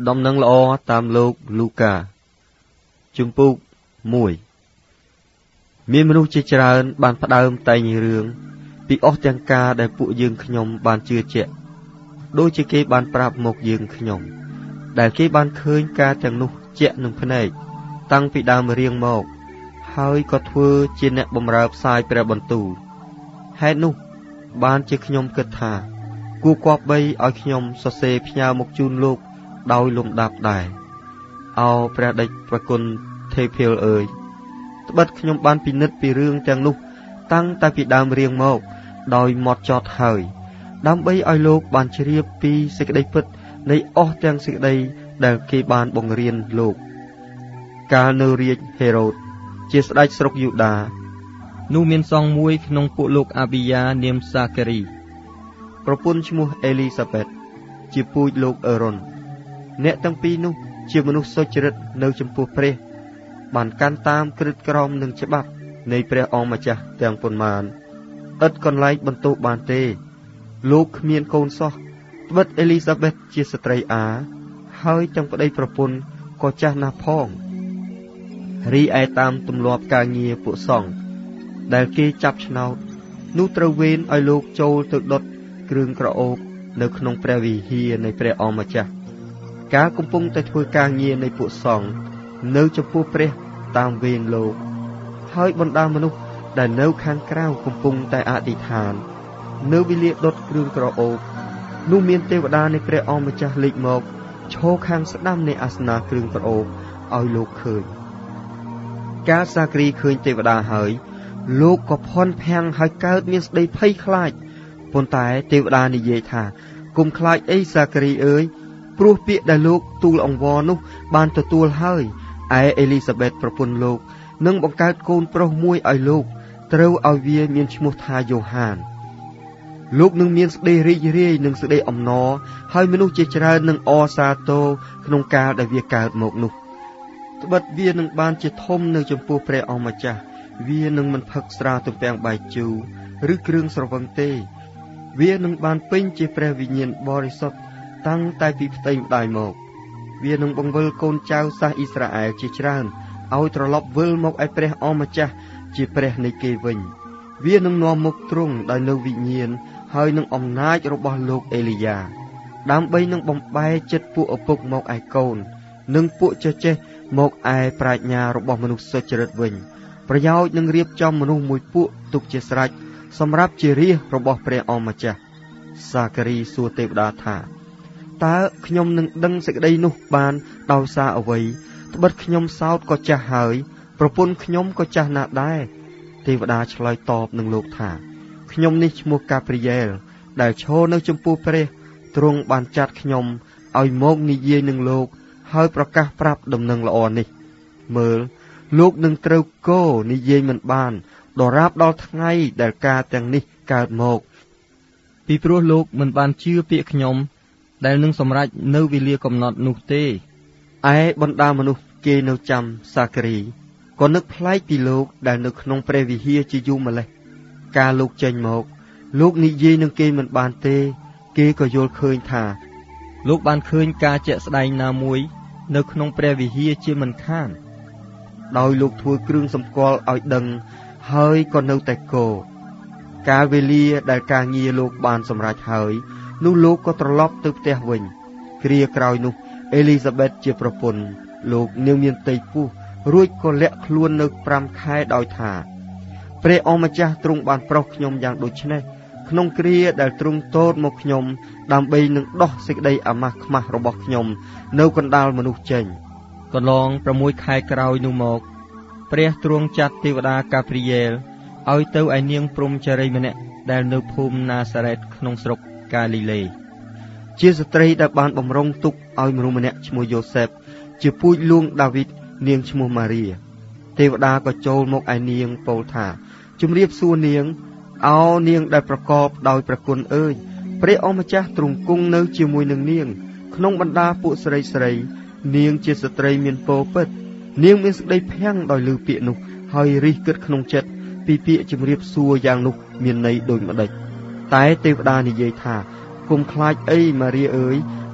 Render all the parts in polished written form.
ដំណឹងល្អតាមលោកលូកាជំពូក1មានមនុស្សជាច្រើនបានផ្ដើមតែងរឿងពីអស់ទាំងការដែលពួកយើងខ្ញុំបានជឿជាក់ដូចជាគេបានប្រាប់មកយើងខ្ញុំដែលគេបានឃើញការទាំងនោះជាក់នឹងភ្នែកតាំងពីដើមរៀងមកហើយក៏ធ្វើជាអ្នកបម្រើផ្សាយព្រះបន្ទូលហេតុនោះបានជាខ្ញុំគិតថាគួរគប្បីឲ្យខ្ញុំសរសេរផ្ញើមកជូនលោកដោយលំដាប់ដែរអោព្រះដេចព្រះគុណទេភីលអើយត្បិតខ្ញុំបានពិនិត្យពីរឿងទាំងនោះតាំងតែពីដើមរៀងមកដោយម៉ត់ចត់ហើយដើម្បីឲ្យលោកបានជ្រាបពីសេចក្តីពិតនៃអស់ទាំងសេចក្តីដែលគេបានបង្រៀនលោកកាលនៅរាជហេរ៉ូតជាស្ដេចស្រុកយូដានោះមានសង្ឃមួយក្នុងពួកលោកអាប៊ីយ៉ានាមសាការីប្រពន្ធឈ្មោះអេលីសាបេតជាពូជលោកអេរ៉ុនអ្នកទាំងពីរនោះជាមនុស្សសុចរិតនៅចំពោះព្រះបានកាន់តាមក្រឹតក្រមនឹងច្បាប់នៃព្រះអង្គម្ចាស់ទាំងប៉ុន្មានឥតកន្លែងបន្ទោសបានទេលោកគ្មានកូនសោះត្បិតអេលីសាបេតជាស្ត្រីអាហើយទាំងប្តីប្រពន្ធក៏ចាស់ណាស់ផងរីឯតាមទម្លាប់ការងារពួកសង្ឃដែលគេចាប់ឆ្នោតនោះត្រូវវេនឲ្យលោកចូលទៅដុតគ្រឿងក្រអូបនៅក្នុងព្រះវិហារនៃព្រះអង្គម្ចាស់ការកំពុងតែធ្វើការងារនៃពួកសង្ឃនៅចំពោះព្រះតាមវេនលោកហើយបណ្ដាមនុស្សដែលនៅខាងក្រៅកំពុងតែអធិដ្ឋាននៅវេលាដុតគ្រឿងក្រអូបនោះមានទេវតានៃព្រះអង្គម្ចាស់លេចមកឈរខាងស្ដាំនៃអាសនៈគ្រឿងក្រអូបឲ្យលោកឃើញការសាគ្រីឃើញទេវតាហើយលោកក៏ភ័ន្តភាំងហើយកើតមានស្ដីភ័យខ្លាចប៉ុន្តែទេវតានិយាយថាកុំខ្លាចអីសាគ្រីអើយព្រោះពាក្យដែលលោកទូលអង្វរនោះបានទទួលហើយឯអេលីសាបេតប្រពន្ធលោកនឹងបង្កើតកូនប្រុសមួយឲ្យលោកត្រូវឲ្យវាមានឈ្មោះថាយ៉ូហានលោកនឹងមានស្ដីរីករាយនិងស្ដីអំណរហើយមនុស្សជាច្រើននឹងអរសាទរក្នុងកាលដែលវាកើតមកនោះត្បិតវានឹងបានជាធំនៅចំពោះព្រះអង្គម្ចាស់វានឹងមិនផឹកស្រាទំពាំងបាយជូរឬគ្រឿងស្រវឹងទេវានឹងបានពេញជាព្រះវិញ្ញាណបរិសុទ្ធតាំងតែពីផ្ទៃម្ដាយមកវានឹងបង្វិលកូនចៅសាសអ៊ីស្រាអែលជាច្រើនឲ្យត្រឡប់វិលមកឯព្រះអង្គម្ចាស់ជាព្រះនៃគេវិញវានឹងនាំមុខទ្រង់ដោយនៅវិញ្ញាណហើយនឹងអំណាចរបស់លោកអេលីយ៉ាដើម្បីនឹងបំបែចិត្តពួកឪពុកមកឯកូននិងពួកចេះចេះមកឯប្រាជ្ញារបស់មនុស្សសុចរិតវិញប្រយោជន៍នឹងរៀបចំមនុស្សមួយពួកទុកជាស្រេចសម្រាប់ជារាជរបស់ព្រះអង្គម្ចាស់សាការីសួរទេវតាថាតើខ្ញុំនឹងដឹងសេចក្តីនោះបានដោយសារអ្វីត្បិតខ្ញុំសោតក៏ចាស់ហើយប្រពន្ធខ្ញុំក៏ចាស់ណាស់ដែរទេវតាឆ្លើយតបនឹងលោកថាខ្ញុំនេះឈ្មោះកាព្រីយ៉ែលដែលឈរនៅចំពោះព្រះទ្រង់បានចាត់ខ្ញុំឲ្យមកនិយាយនឹងលោកហើយប្រកាសប្រាប់ដំណឹងល្អនេះមើលលោកនឹងត្រូវគោនិយាយមិនបានដរាបដល់ថ្ងៃដែលការទាំងនេះកើតមកពីព្រោះលោកមិនបានជឿពាក្យខ្ញុំដែលនឹងសម្រេចនៅវេលាកំណត់នោះទេឯបណ្ដាមនុស្សគេនៅចាំសាការីក៏នឹកប្លែកពីលោកដែលនៅក្នុងព្រះវិហារជាយូរម្លេះការលោកចេញមកលោកនិយាយនឹងគេមិនបានទេគេក៏យល់ឃើញថាលោកបានឃើញការជាក់ស្ដែងណាមួយនៅក្នុងព្រះវិហារជាមិនខានដោយលោកធ្វើគ្រឿងសម្គាល់ឲ្យដឹងហើយក៏នៅតែគោកាលវេលាដែលការងារលោកបានសម្រេចហើយនោះលោកក៏ត្រឡប់ទៅផ្ទះវិញគ្រាក្រោយនោះអេលីសាបេតជាប្រពន្ធលោកនាងមានផ្ទៃពោះរួចក៏លាក់ខ្លួននៅ5ខែដោយថាព្រះអង្គម្ចាស់ទ្រង់បានប្រោសខ្ញុំយ៉ាងដូចនេះក្នុងគ្រាដែលទ្រង់ទតមកខ្ញុំដើម្បីនឹងដោះសេចក្តីអាម៉ាស់ខ្មាស់របស់ខ្ញុំនៅកណ្ដាលមនុស្សចេញកន្លង6ខែក្រោយនោះមកព្រះទ្រង់ចាត់ទេវតាកាព្រីយ៉ែលឲ្យទៅឯនាងព្រហ្មចារីម្នាក់ដែលនៅភូមិណាសារ៉េតក្នុងស្រុកកាលីលេជាស្ត្រីដែលបានបំរុងទុកឲ្យមនុស្សម្នាក់ឈ្មោះយ៉ូសេបជាពូជលួងដាវីតនាងឈ្មោះម៉ារីទេវតាក៏ចូលមកឯនាងពោលថាជម្រាបសួរនាងអោនាងដែលប្រកបដោយព្រះគុណអើយព្រះអង្គម្ចាស់ទ្រង់គង់នៅជាមួយនឹងនាងក្នុងបណ្ដាពួកស្រីនាងជាស្ត្រីមានពរពិតនាងមានសេចក្តីភាំងដោយឮពាក្យនោះហើយរិះគិតក្នុងចិត្តពីពាក្យជម្រាបសួរយ៉ាងនោះមានន័យដូចម្ដេចតែទេវតានិយាយថាគុំខ្លាចអីម៉ារីអើយត្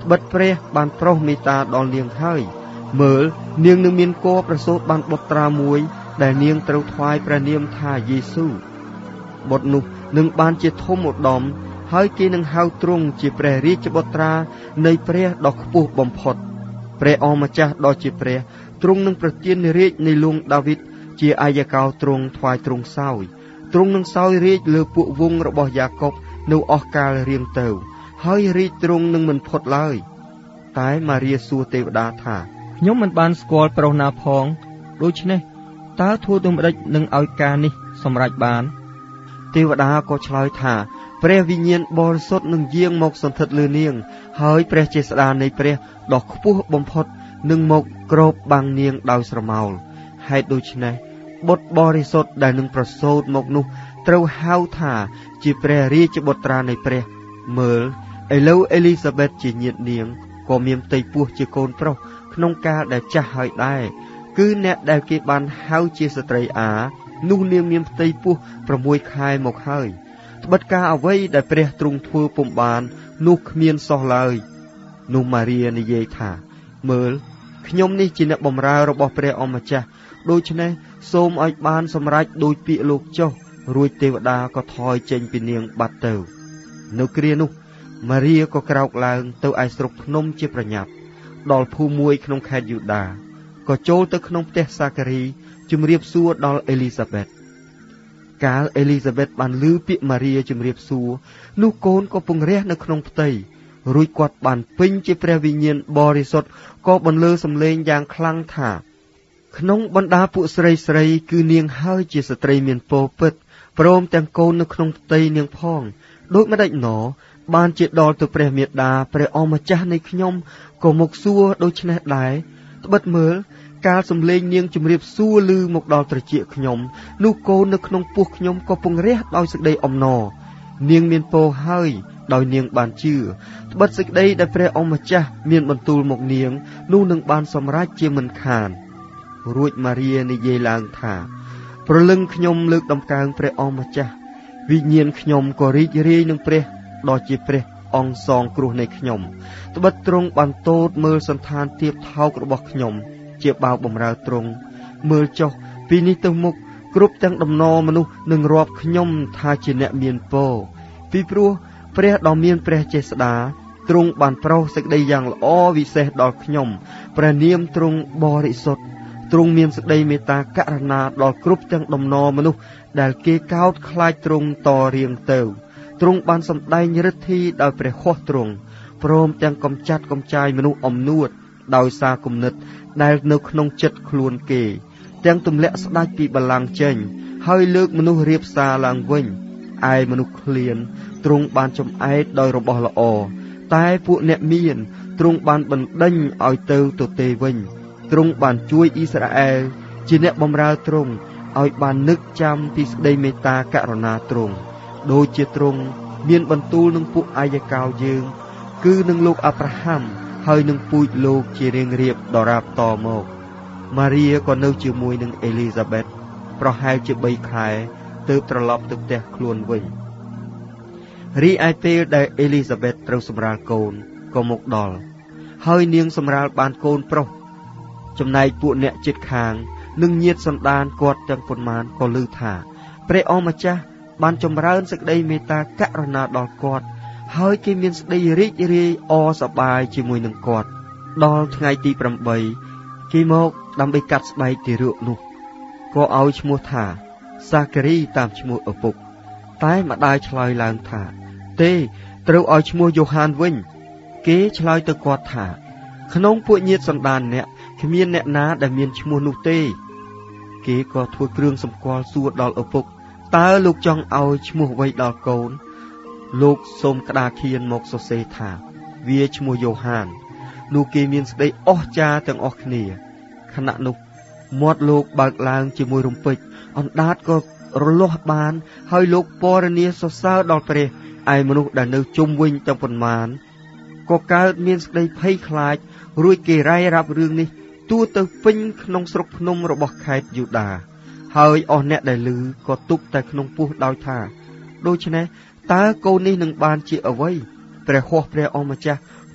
បិទព្រះបានប្រោសមេត្តាដល់នាងហើយមើលនាងនឹងមានគភ៌ប្រសូតបានបុត្រាមួយដែលនាងត្រូវថ្វាយព្រះនាមថាយេស៊ូវបុត្រនោះនឹងបានជាធំឧត្តមហើយគេនឹងហៅទ្រង់ជាព្រះរាជបុត្រានៃព្រះដ៏ខ្ពស់បំផុតព្រះអម្ចាស់ដ៏ជាព្រះទ្រង់នឹងប្រទានរាជនៃលួងដាវីតជាអាយកោទ្រង់ថ្វាយទ្រង់សោយទ្រង់នឹងសោយរាជលើពួកវង្សរបស់យ៉ាកុបនៅអស់កាលរៀងទៅហើយរាជទ្រង់នឹងមិនផុតឡើយតែម៉ារីសួរទេវតាថាខ្ញុំមិនបានស្គាល់ប្រុសណាផងដូច្នេះតើធ្វើដូចម្តេចនឹងឲ្យការនេះសម្រេចបានទេវតាក៏ឆ្លើយថាព្រះវិញ្ញាណបរិសុទ្ធនឹងយាងមកសន្ធិដ្ឋលើនាងហើយព្រះជាស្ដានៃព្រះដ៏ខ្ពស់បំផុតនឹងមកគ្របបាំងនាងដោយស្រមោលហេតុដូច្នេះបុត្របរិសុទ្ធដែលនឹងប្រសូតមកនោះត្រូវហៅថាជាព្រះរាជបុត្រានៃព្រះមើលឥឡូវអេលីសាប៊ែតជាញាតិនាងក៏មានផ្ទៃពោះជាកូនប្រុសក្នុងកាលដែលចាស់ហើយដែរគឺអ្នកដែលគេបានហៅជាស្ត្រីអានោះនាងមានផ្ទៃពោះ6ខែមកហើយត្បិតការអ្វីដែលព្រះទ្រង់ធ្វើពុំបាននោះគ្មានសោះឡើយនោះម៉ារីនិយាយថាមើលខ្ញុំនេះជាអ្នកបម្រើរបស់ព្រះអម្ចាស់ដូច្នេះសូមឲ្យបានសម្រេចដោយពាក្យលោកចុះរួចទេវតាក៏ថយចេញពីនាងបាត់ទៅនៅគ្រានោះម៉ារីក៏ក្រោកឡើងទៅឯស្រុកភ្នំជាប្រញាប់ដល់ភូមិមួយក្នុងខេត្តយូដាក៏ចូលទៅក្នុងផ្ទះសាការីជំរាបសួរដល់អេលីសាប៊ែតកាលអេលីសាប៊ែតបានឮពាក្យម៉ារីជំរាបសួរនោះកូនក៏ពង្រះនៅក្នុងផ្ទៃរួចគាត់បានពេញជាព្រះវិញ្ញាណបរិសុទ្ធក៏បន្លឺសំឡេងយ៉ាងខ្លាំងថាក្នុងបណ្ដាពួកស្រីគឺនាងហើយជាស្ត្រីមានពរពិតព្រមទាំងកូននៅក្នុងផ្ទៃនាងផងដូចម្ដេចណោបានជាដល់ទៅព្រះមេដាព្រះអម្ចាស់នៃខ្ញុំក៏មកសួរដូច្នេះដែរត្បិតមើលកាលសំឡេងនាងជំរាបសួរឮមកដល់ត្រចៀកខ្ញុំនោះកូននៅក្នុងពោះខ្ញុំក៏ពង្រះដោយសេចក្តីអំណរនាងមានពរហើយដោយនាងបានជឿត្បិតសេចក្តីដែលព្រះអម្ចាស់មានបន្ទូលមកនាងនោះនឹងបានសម្រេចជាមិនខានរួចម៉ារីនិយាយឡើងថាព្រលឹងខ្ញុំលើកដំកើងព្រះអម្ចាស់វិញ្ញាណខ្ញុំក៏រីករាយនឹងព្រះដ៏ជាព្រះអង្គសងគ្រោះនៃខ្ញុំត្បិតទ្រង់បានទតមើលសន្តានទាបថោករបស់ខ្ញុំជាបាវបម្រើទ្រង់មើលចុះពីនេះទៅមុខគ្រប់ទាំងដំណរមនុស្សនឹងរាប់ខ្ញុំថាជាអ្នកមានពរពីព្រោះព្រះដ៏មានព្រះចេស្តាទ្រង់បានប្រោសសេចក្តីយ៉ាងល្អវិសេសដល់ខ្ញុំព្រះនាមទ្រង់បរិសុទ្ធទ្រង់មានសេចក្តីមេត្តាករុណាដល់គ្រប់ទាំងដំណរមនុស្សដែលគេកោតខ្លាចទ្រង់តរៀងទៅទ្រង់បានសម្ដែងឫទ្ធីដោយព្រះហស្ថទ្រង់ព្រមទាំងកំចាត់កំចាយមនុស្សអំនួតដោយសារគំនិតដែលនៅក្នុងចិត្តខ្លួនគេទាំងទម្លាក់ស្ដេចពីបល្ល័ង្កចេញហើយលើកមនុស្សរាបសារឡើងវិញឯមនុស្សឃ្លានទ្រង់បានចំអែតដោយរបស់ល្អតែពួកអ្នកមានទ្រង់បានបណ្ដេញឲ្យទៅទទេវិញទ្រង់បានជួយអ៊ីស្រាអែលជាអ្នកបម្រើទ្រង់ឲ្យបាននឹកចាំពីសេចក្តីមេត្តាករុណាទ្រង់ដូចជាទ្រង់មានបន្ទូលនឹងពួកអាយកោយើងគឺនឹងលោកអាប់រ៉ាហាំហើយនឹងពូជលោកជារៀងរៀបដរាបតមកម៉ារីក៏នៅជាមួយនឹងអេលីសាប៊ែតប្រហែលជា3ខែទើបត្រឡប់ទៅផ្ទះខ្លួនវិញរីឯពេលដែលអេលីសាប៊ែតត្រូវសម្រាលកូនក៏មកដល់ហើយនាងសម្រាលបានកូនប្រុសចំណែកពួកអ្នកជិតខាងនិងញាតិសន្តានគាត់ទាំងប៉ុន្មានក៏ឮថាព្រះអម្ចាស់បានចម្រើនសេចក្តីមេត្តាករុណាដល់គាត់ហើយគេមានសេចក្តីរីករាយអរសប្បាយជាមួយនឹងគាត់ដល់ថ្ងៃទី8គេមកដើម្បីកាត់ស្បែកទារកនោះក៏ឲ្យឈ្មោះថាសាការីតាមឈ្មោះឪពុកតែម្ដាយឆ្លើយឡើងថាទេត្រូវឲ្យឈ្មោះយ៉ូហានវិញគេឆ្លើយទៅគាត់ថាក្នុងពួកញាតិសន្តានអ្នកគ្មានអ្នកណាដែលមានឈ្មោះនោះទេគេក៏ធ្វើគ្រឿងសម្គាល់សួរដល់ឪពុកតើលោកចង់ឲ្យឈ្មោះអ្វីដល់កូនលោកសូមក្តារខៀនមកសរសេរថាវាឈ្មោះយ៉ូហាននោះគេមានសេចក្តីអស្ចារ្យទាំងអស់គ្នាខណៈនោះមាត់លោកបើកឡើងជាមួយរំពេចអណ្ដាតក៏រលាស់បានហើយលោកពរនាសរសើរដល់ព្រះឯមនុស្សដែលនៅជុំវិញទាំងប៉ុន្មានក៏កើតមានសេចក្តីភ័យខ្លាចរួចគេរាយរាប់រឿងនេះទូទៅពេញក្នុងស្រុកភ្នំរបស់ខេត្តយូដាហើយអស់អ្នកដែលឮក៏ទុកតែក្នុងពោះដោយថាដូច្នេះតើកូននេះនឹងបានជាអ្វីព្រះហស្ថព្រះអម្ចាស់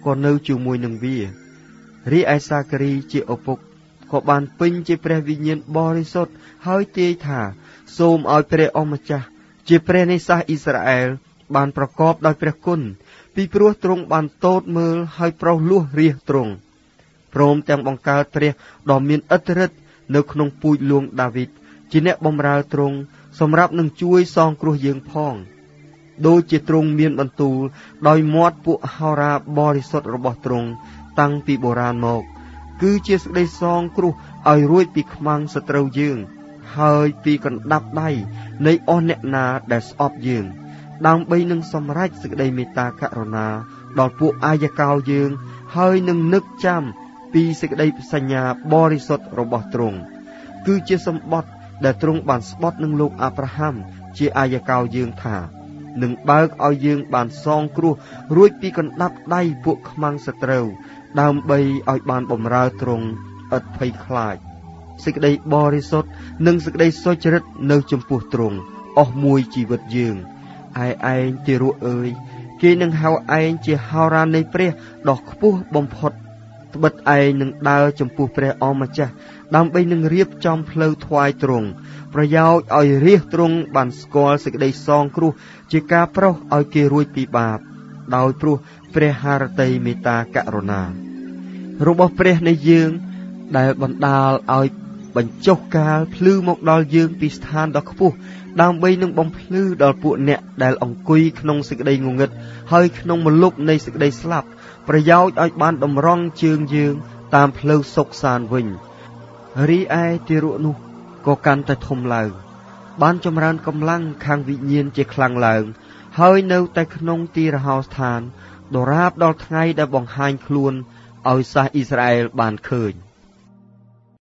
ក៏នៅជាមួយនឹងវារីឯសាការីជាឪពុកក៏បានពេញជាព្រះវិញ្ញាណបរិសុទ្ធហើយទាយថាសូមឲ្យព្រះអម្ចាស់ជាព្រះនៃសាសអ៊ីស្រាអែលបានប្រកបដោយព្រះគុណពីព្រោះទ្រង់បានទតមើលហើយប្រោសលោះរាជទ្រង់ព្រមទាំងបង្កើតព្រះដ៏មានឥទ្ធិឫទ្ធិនៅក្នុងពូជលួងដាវីតជាអ្នកបម្រើទ្រង់សម្រាប់នឹងជួយសងគ្រោះយើងផងដូចជាទ្រង់មានបន្ទូលដោយមាត់ពួកហោរាបរិសុទ្ធរបស់ទ្រង់តាំងពីបុរាណមកគឺជាសេចក្តីសងគ្រោះឲ្យរួចពីខ្មាំងសត្រូវយើងហើយពីកណ្ដាប់ដៃនៃអស់អ្នកណាដែលស្អប់យើងដើម្បីនឹងសម្រេចសេចក្តីមេត្តាករុណាដល់ពួកអាយកោយើងហើយនឹងនឹកចាំពីសេចក្តីសញ្ញាបរិសុទ្ធរបស់ទ្រង់គឺជាសម្បត្តិដែលទ្រង់បានស្បត់នឹងលោកអាប់រ៉ាហាំជាអាយកោយើងថានឹងបើកឲ្យយើងបានសងគ្រោះរួចពីកណ្ដាប់ដៃពួកខ្មាំងសត្រូវដើម្បីឲ្យបានបម្រើទ្រង់ឥតភ័យខ្លាចសេចក្តីបរិសុទ្ធនិងសេចក្តីសុចរិតនៅចំពោះទ្រង់អស់មួយជីវិតយើងឯងទារកអើយគេនឹងហៅឯងជាហោរានៃព្រះដ៏ខ្ពស់បំផុតត្បិតឯងនឹងដើរចំពោះព្រះអម្ចាស់ដើម្បីនឹងរៀបចំផ្លូវថ្វាយទ្រង់ប្រយោជន៍ឲ្យរាជទ្រង់បានស្គាល់សេចក្តីសងគ្រោះជាការប្រោសឲ្យគេរួចពីបាបដោយព្រោះព្រះハរតីមេត្តាករុណារបស់ព្រះនៃយើងដែលបណ្ដាលឲ្យបញ្ចុះកាលភ្លឺមកដល់យើងពីស្ថានដ៏ខ្ពស់ដើម្បីនឹងបំភ្លឺដល់ពួកអ្នកដែលអង្គុយក្នុងសេចក្តីងងឹតហើយក្នុងម្លប់នៃសេចក្តីស្លាប់ប្រយោជន៍ឲ្យបានតម្រង់ជើងយើងតាមផ្លូវសុខសាន្តវិញរីឯទារកនោះក៏កាន់តែធំឡើងបានចម្រើនកម្លាំងខាងវិញ្ញាណជាខ្លាំងឡើងហើយនៅតែក្នុងទីរហោស្ថានដរាបដល់ថ្ងៃដែលបង្ហាញខ្លួនឲ្យសាសអ៊ីស្រាអែលបានឃើញ